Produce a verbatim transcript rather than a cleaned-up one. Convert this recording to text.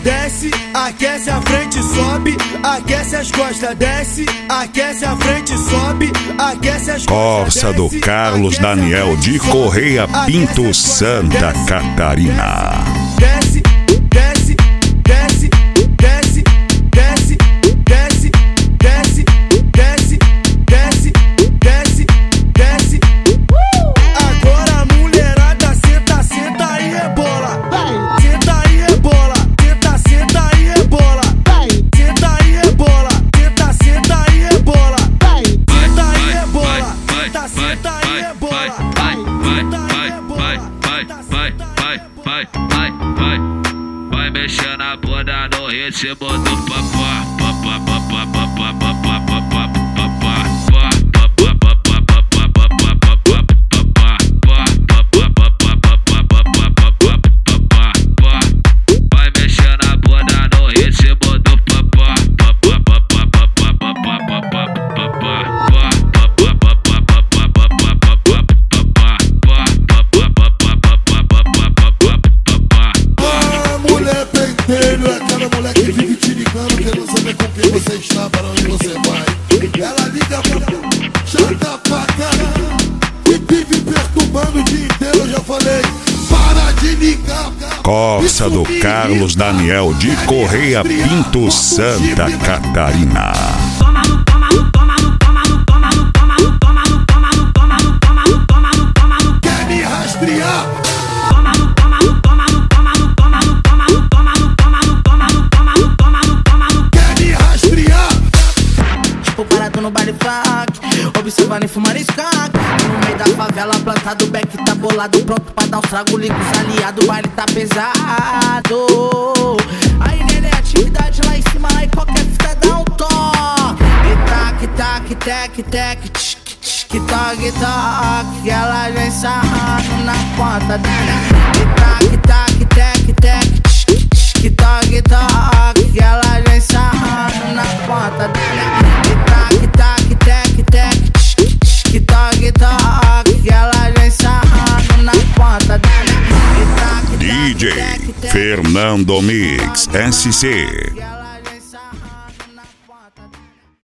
desce, aquece a frente, sobe, aquece as costas, desce, aquece a frente, sobe, aquece as costas. Corsa do Carlos Daniel de Correia Pinto, Santa Catarina. Desce, desce, desce, desce, desce, desce, desce, desce, desce, desce, desce. Agora a mulherada senta, senta e rebola. Senta e rebola, senta, senta e rebola. Senta e rebola, senta, senta e rebola. Senta e rebola, senta, senta e rebola. Vai, vai, vai, vai, vai, vai, vai, vai, vai. Vai mexer na bunda no ritmo do papá, papá, papá, papá, papá, papá, papá. Vai mexer na bunda no ritmo do papá, papá, papá, papá, papá, papá. Aquela mulher que vive te ligando, querendo saber com quem você está, para onde você vai. Ela liga pra chata pra caramba e vive perturbando o dia inteiro. Eu já falei, para de ligar. Corsa do Carlos Daniel de Correia Pinto, Santa Catarina. Quer me rastrear? No baile funk, observando e fumando skunk. No meio da favela, plantado, o beck tá bolado, pronto pra dar um trago, liga os aliados, o baile tá pesado. Aí nele é atividade lá em cima, aí qualquer fita dá um toque. E tac, tac, tac, tac, tch, tch, que toque, toque. Ela vem sarrando na ponta dela. E tac, tac, tac, tac, tch, tch, que toque, toque. Ela vem sarrando na ponta dela. Ela vem sarrando na ponta dela. D J Fernando Mix S C.